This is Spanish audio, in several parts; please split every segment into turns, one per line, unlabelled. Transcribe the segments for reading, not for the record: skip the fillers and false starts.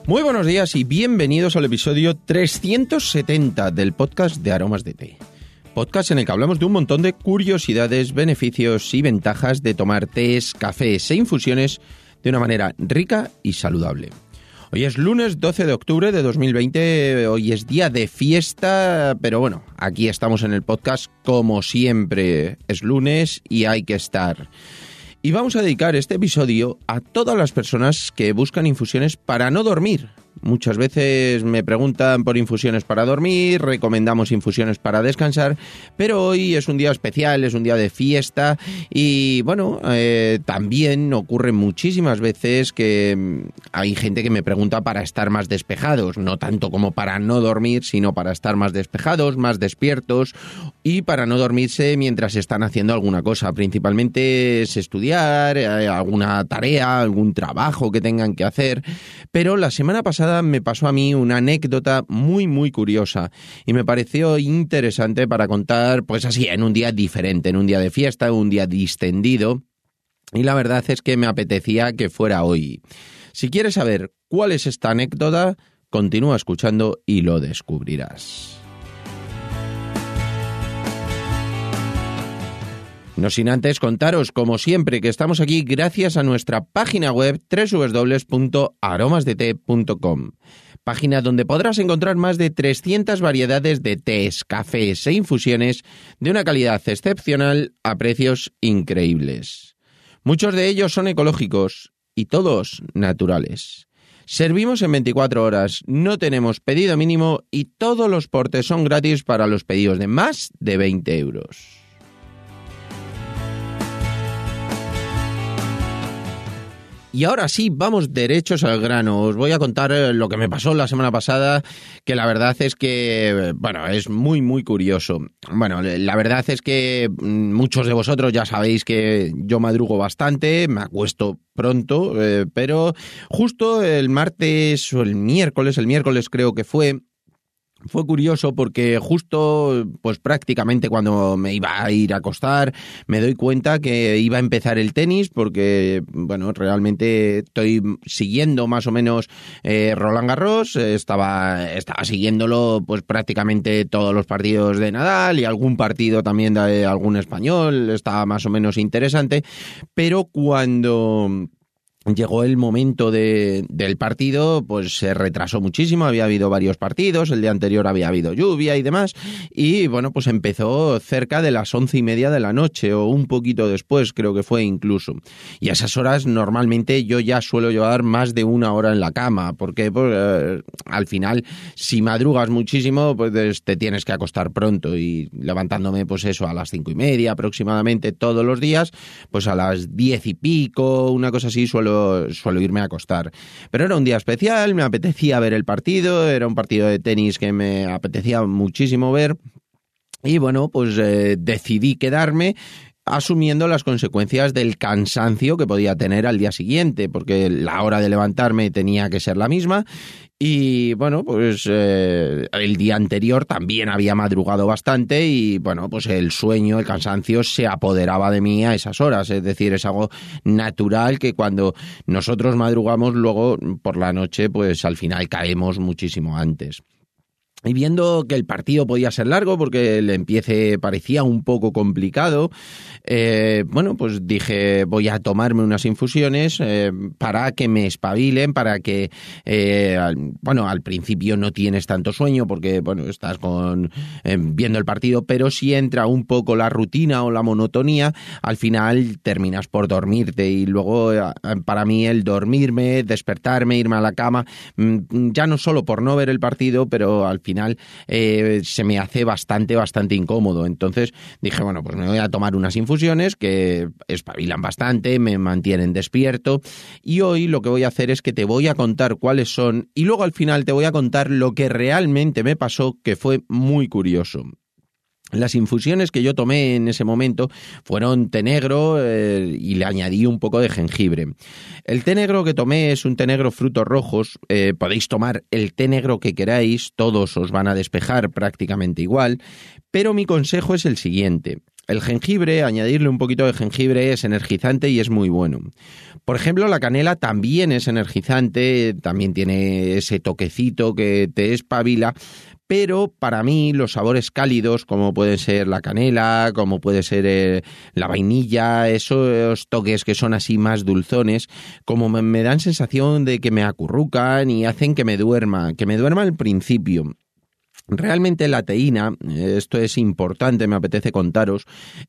Muy buenos días y bienvenidos al episodio 370 del podcast de Aromas de Té. Podcast en el que hablamos de un montón de curiosidades, beneficios y ventajas de tomar tés, cafés e infusiones de una manera rica y saludable. Hoy es lunes 12 de octubre de 2020, hoy es día de fiesta, pero bueno, aquí estamos en el podcast como siempre, es lunes y hay que estar. Y vamos a dedicar este episodio a todas las personas que buscan infusiones para no dormir. Muchas veces me preguntan por infusiones para dormir, recomendamos infusiones para descansar, pero hoy es un día especial, es un día de fiesta y bueno, también ocurre muchísimas veces que hay gente que me pregunta para estar más despejados, no tanto como para no dormir, sino para estar más despejados, más despiertos y para no dormirse mientras están haciendo alguna cosa. Principalmente es estudiar, alguna tarea, algún trabajo que tengan que hacer, pero la semana pasada me pasó a mí una anécdota muy curiosa y me pareció interesante para contar, pues así, en un día diferente, en un día de fiesta, un día distendido, y la verdad es que me apetecía que fuera hoy. Si quieres saber cuál es esta anécdota, continúa escuchando y lo descubrirás. No sin antes contaros, como siempre, que estamos aquí gracias a nuestra página web www.aromasdete.com, página donde podrás encontrar más de 300 variedades de tés, cafés e infusiones de una calidad excepcional a precios increíbles. Muchos de ellos son ecológicos y todos naturales. Servimos en 24 horas, no tenemos pedido mínimo y todos los portes son gratis para los pedidos de más de 20 euros. Y ahora sí, vamos derechos al grano. Os voy a contar lo que me pasó la semana pasada, que la verdad es que, bueno, es muy curioso. Bueno, la verdad es que muchos de vosotros ya sabéis que yo madrugo bastante, me acuesto pronto, pero justo el martes o el miércoles creo que fue curioso porque justo, pues prácticamente cuando me iba a ir a acostar, me doy cuenta que iba a empezar el tenis porque, bueno, realmente estoy siguiendo más o menos Roland Garros, estaba siguiéndolo pues prácticamente todos los partidos de Nadal y algún partido también de algún español, estaba más o menos interesante, pero cuando llegó el momento del partido, pues se retrasó muchísimo, había habido varios partidos, el día anterior había habido lluvia y demás, y bueno, pues empezó cerca de las 11:30 de la noche, o un poquito después, creo que fue incluso. Y a esas horas normalmente yo ya suelo llevar más de una hora en la cama, porque pues, al final, si madrugas muchísimo, pues te tienes que acostar pronto, y levantándome pues eso a las 5:30 aproximadamente todos los días, pues a las 10 y pico, una cosa así, suelo irme a acostar. Pero era un día especial, me apetecía ver el partido, era un partido de tenis que me apetecía muchísimo ver y bueno, pues decidí quedarme asumiendo las consecuencias del cansancio que podía tener al día siguiente, porque la hora de levantarme tenía que ser la misma. Y bueno, pues el día anterior también había madrugado bastante y bueno, pues el sueño, el cansancio se apoderaba de mí a esas horas. Es decir, es algo natural que cuando nosotros madrugamos luego por la noche, pues al final caemos muchísimo antes. Y viendo que el partido podía ser largo porque el empiece parecía un poco complicado, bueno, pues dije voy a tomarme unas infusiones para que me espabilen, para que, bueno, al principio no tienes tanto sueño porque, bueno, estás viendo el partido, pero si entra un poco la rutina o la monotonía, al final terminas por dormirte y luego para mí el dormirme, despertarme, irme a la cama, ya no solo por no ver el partido, pero al final se me hace bastante incómodo. Entonces dije, bueno, pues me voy a tomar unas infusiones que espabilan bastante, me mantienen despierto y hoy lo que voy a hacer es que te voy a contar cuáles son y luego al final te voy a contar lo que realmente me pasó, que fue muy curioso. Las infusiones que yo tomé en ese momento fueron té negro y le añadí un poco de jengibre. El té negro que tomé es un té negro frutos rojos. Podéis tomar el té negro que queráis, todos os van a despejar prácticamente igual, pero mi consejo es el siguiente. El jengibre, añadirle un poquito de jengibre es energizante y es muy bueno. Por ejemplo, la canela también es energizante, también tiene ese toquecito que te espabila, pero para mí los sabores cálidos, como puede ser la canela, como puede ser la vainilla, esos toques que son así más dulzones, como me dan sensación de que me acurrucan y hacen que me duerma al principio. Realmente la teína, esto es importante, me apetece contaros,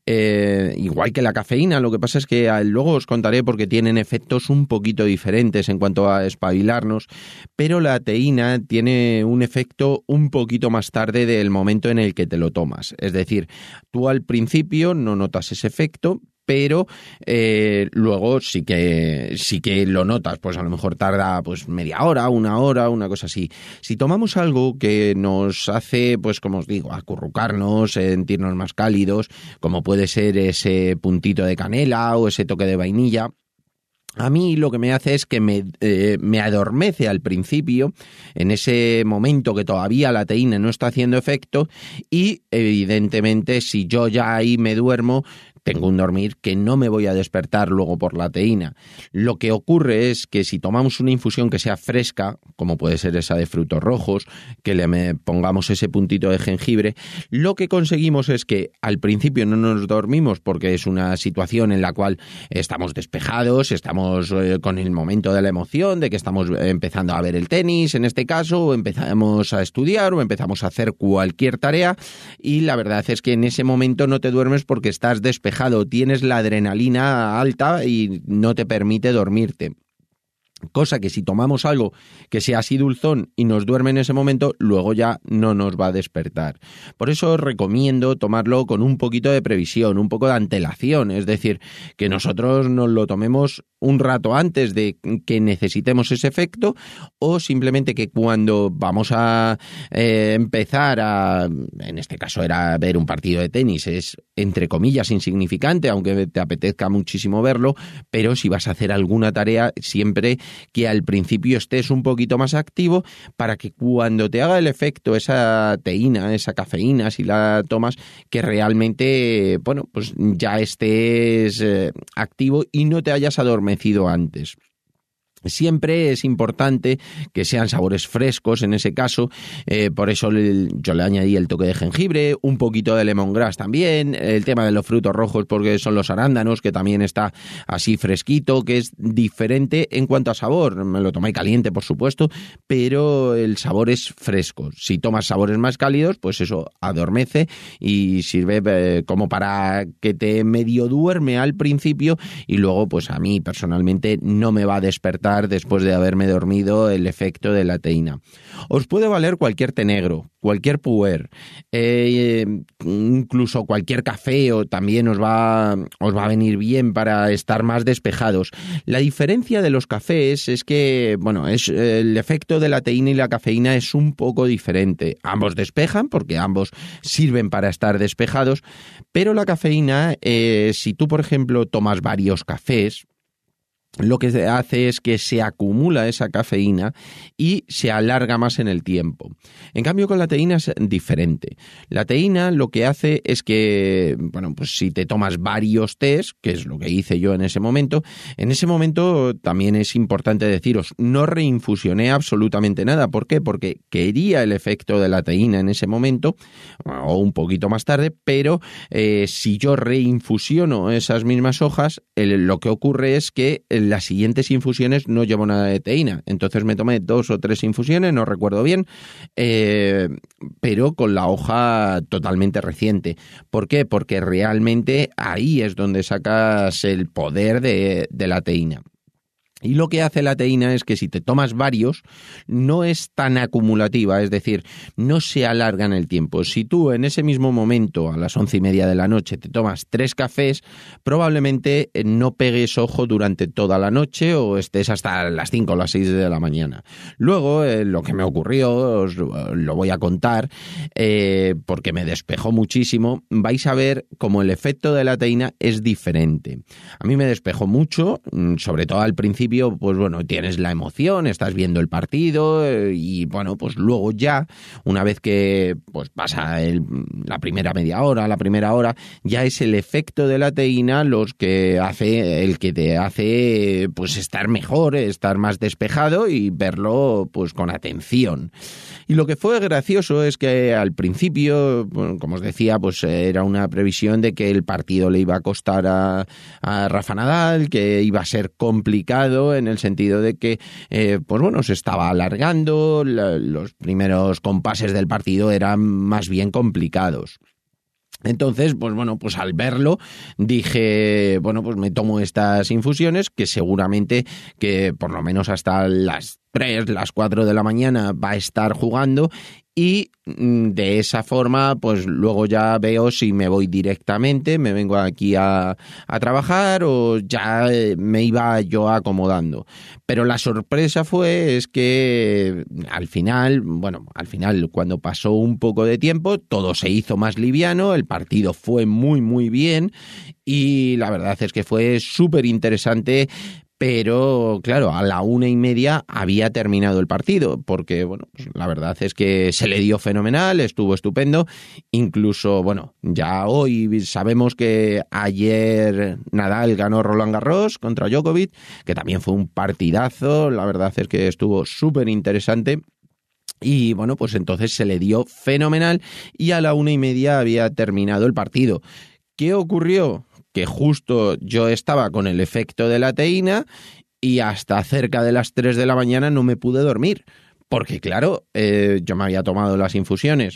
igual que la cafeína, lo que pasa es que luego os contaré porque tienen efectos un poquito diferentes en cuanto a espabilarnos, pero la teína tiene un efecto un poquito más tarde del momento en el que te lo tomas. Es decir, tú al principio no notas ese efecto, pero luego sí que lo notas, pues a lo mejor tarda pues media hora, una cosa así. Si tomamos algo que nos hace, pues como os digo, acurrucarnos, sentirnos más cálidos, como puede ser ese puntito de canela o ese toque de vainilla, a mí lo que me hace es que me adormece al principio, en ese momento que todavía la teína no está haciendo efecto, y evidentemente si yo ya ahí me duermo, tengo un dormir que no me voy a despertar luego por la teína. Lo que ocurre es que si tomamos una infusión que sea fresca, como puede ser esa de frutos rojos, que le pongamos ese puntito de jengibre, lo que conseguimos es que al principio no nos dormimos porque es una situación en la cual estamos despejados, estamos con el momento de la emoción, de que estamos empezando a ver el tenis, en este caso, o empezamos a estudiar o empezamos a hacer cualquier tarea, y la verdad es que en ese momento no te duermes porque estás despejado, tienes la adrenalina alta y no te permite dormirte. Cosa que si tomamos algo que sea así dulzón y nos duerme en ese momento, luego ya no nos va a despertar. Por eso os recomiendo tomarlo con un poquito de previsión, un poco de antelación, es decir, que nosotros nos lo tomemos un rato antes de que necesitemos ese efecto, o simplemente que cuando vamos a empezar a, en este caso era ver un partido de tenis, es entre comillas insignificante, aunque te apetezca muchísimo verlo, pero si vas a hacer alguna tarea, siempre que al principio estés un poquito más activo para que cuando te haga el efecto esa teína, esa cafeína, si la tomas, que realmente, bueno, pues ya estés activo y no te hayas adormecido antes. Siempre es importante que sean sabores frescos en ese caso, por eso yo le añadí el toque de jengibre, un poquito de lemongrass también, el tema de los frutos rojos porque son los arándanos, que también está así fresquito, que es diferente en cuanto a sabor. Me lo tomé caliente, por supuesto, pero el sabor es fresco. Si tomas sabores más cálidos, pues eso adormece y sirve como para que te medio duerme al principio, y luego pues a mí personalmente no me va a despertar después de haberme dormido el efecto de la teína. Os puede valer cualquier té negro, cualquier puer, incluso cualquier café, o también os va a venir bien para estar más despejados. La diferencia de los cafés es que, bueno, el efecto de la teína y la cafeína es un poco diferente. Ambos despejan porque ambos sirven para estar despejados, pero la cafeína, si tú, por ejemplo, tomas varios cafés, lo que hace es que se acumula esa cafeína y se alarga más en el tiempo. En cambio, con la teína es diferente. La teína lo que hace es que, bueno, pues si te tomas varios tés, que es lo que hice yo en ese momento también es importante deciros, no reinfusioné absolutamente nada. ¿Por qué? Porque quería el efecto de la teína en ese momento, o un poquito más tarde, pero si yo reinfusiono esas mismas hojas, lo que ocurre es que las siguientes infusiones no llevo nada de teína. Entonces me tomé 2 o 3 infusiones, no recuerdo bien, pero con la hoja totalmente reciente. ¿Por qué? Porque realmente ahí es donde sacas el poder de la teína. Y lo que hace la teína es que si te tomas varios, no es tan acumulativa, es decir, no se alarga en el tiempo. Si tú en ese mismo momento, a las 11:30 de la noche, te tomas 3 cafés, probablemente no pegues ojo durante toda la noche o estés hasta las 5 o las 6 de la mañana. Luego, lo que me ocurrió, os lo voy a contar, porque me despejó muchísimo. Vais a ver cómo el efecto de la teína es diferente. A mí me despejó mucho, sobre todo al principio, principio, pues bueno, tienes la emoción, estás viendo el partido y bueno, pues luego ya, una vez que pues pasa la primera media hora, la primera hora, ya es el efecto de la teína el que te hace pues estar mejor, estar más despejado y verlo pues con atención. Y lo que fue gracioso es que al principio, bueno, como os decía, pues era una previsión de que el partido le iba a costar a Rafa Nadal, que iba a ser complicado en el sentido de que pues bueno, se estaba alargando, los primeros compases del partido eran más bien complicados. Entonces, pues bueno, pues al verlo dije, bueno, pues me tomo estas infusiones que seguramente que por lo menos hasta las 3, las 4 de la mañana va a estar jugando y de esa forma pues luego ya veo si me voy directamente, me vengo aquí a trabajar o ya me iba yo acomodando. Pero la sorpresa es que al final cuando pasó un poco de tiempo todo se hizo más liviano, el partido fue muy muy bien y la verdad es que fue súper interesante. Pero, claro, a la 1:30 había terminado el partido, porque, bueno, pues la verdad es que se le dio fenomenal, estuvo estupendo. Incluso, bueno, ya hoy sabemos que ayer Nadal ganó Roland Garros contra Djokovic, que también fue un partidazo, la verdad es que estuvo súper interesante. Y bueno, pues entonces se le dio fenomenal y a la 1:30 había terminado el partido. ¿Qué ocurrió? Que justo yo estaba con el efecto de la teína y hasta cerca de las 3 de la mañana no me pude dormir. Porque claro, yo me había tomado las infusiones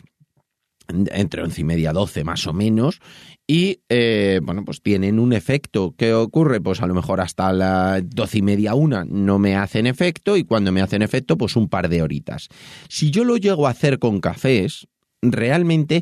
entre 11:30, 12 más o menos y bueno, pues tienen un efecto. ¿Qué ocurre? Pues a lo mejor hasta las 12:30, 1 no me hacen efecto y cuando me hacen efecto pues un par de horitas. Si yo lo llego a hacer con cafés, realmente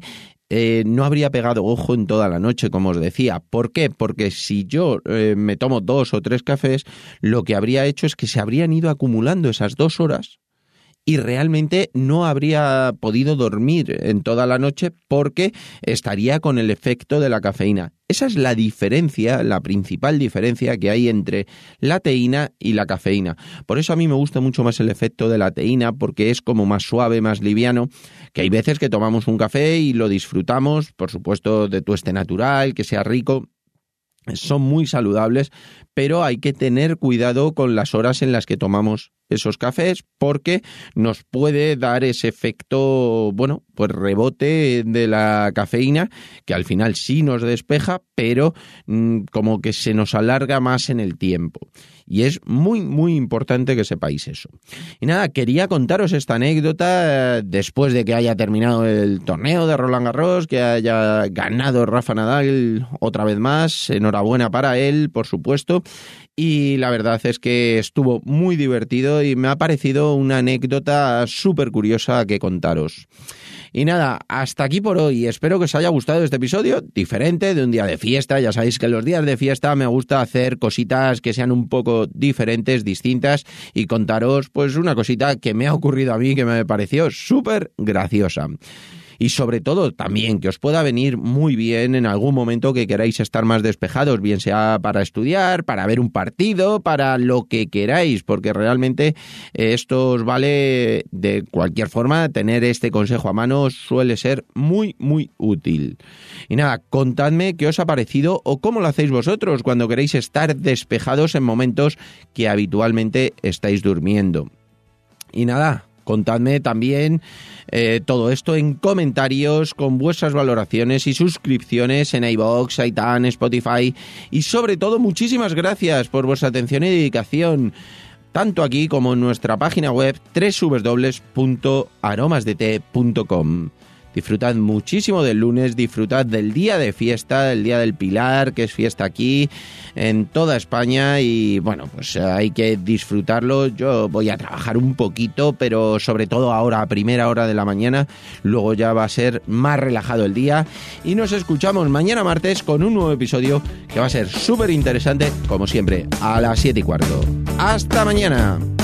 no habría pegado ojo en toda la noche, como os decía. ¿Por qué? Porque si yo me tomo 2 o 3 cafés, lo que habría hecho es que se habrían ido acumulando esas 2 horas y realmente no habría podido dormir en toda la noche porque estaría con el efecto de la cafeína. Esa es la diferencia, la principal diferencia que hay entre la teína y la cafeína. Por eso a mí me gusta mucho más el efecto de la teína porque es como más suave, más liviano, que hay veces que tomamos un café y lo disfrutamos, por supuesto de tueste natural, que sea rico. Son muy saludables, pero hay que tener cuidado con las horas en las que tomamos esos cafés porque nos puede dar ese efecto, bueno, pues rebote de la cafeína que al final sí nos despeja, pero como que se nos alarga más en el tiempo. Y es muy, muy importante que sepáis eso. Y nada, quería contaros esta anécdota después de que haya terminado el torneo de Roland Garros, que haya ganado Rafa Nadal otra vez más. Enhorabuena para él, por supuesto. Y la verdad es que estuvo muy divertido y me ha parecido una anécdota súper curiosa que contaros. Y nada, hasta aquí por hoy. Espero que os haya gustado este episodio diferente de un día de fiesta. Ya sabéis que los días de fiesta me gusta hacer cositas que sean un poco diferentes, distintas y contaros pues una cosita que me ha ocurrido a mí que me pareció súper graciosa. Y sobre todo también que os pueda venir muy bien en algún momento que queráis estar más despejados, bien sea para estudiar, para ver un partido, para lo que queráis, porque realmente esto os vale de cualquier forma. Tener este consejo a mano suele ser muy, muy útil. Y nada, contadme qué os ha parecido o cómo lo hacéis vosotros cuando queréis estar despejados en momentos que habitualmente estáis durmiendo. Y nada, contadme también todo esto en comentarios con vuestras valoraciones y suscripciones en iVoox, iTunes, Spotify y sobre todo muchísimas gracias por vuestra atención y dedicación tanto aquí como en nuestra página web www.aromasdete.com. Disfrutad muchísimo del lunes, disfrutad del día de fiesta, el día del Pilar, que es fiesta aquí en toda España y bueno, pues hay que disfrutarlo. Yo voy a trabajar un poquito, pero sobre todo ahora a primera hora de la mañana, luego ya va a ser más relajado el día y nos escuchamos mañana martes con un nuevo episodio que va a ser súper interesante, como siempre, a las 7:15. ¡Hasta mañana!